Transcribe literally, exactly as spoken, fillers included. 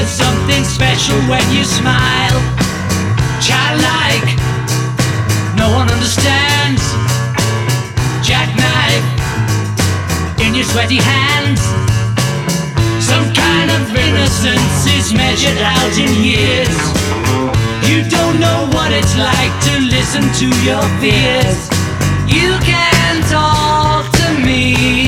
There's something special when you smile. Childlike, no one understands. Jackknife in your sweaty hands. Some kind of innocence is measured out in years. You don't know what it's like to listen to your fears. You can talk to me.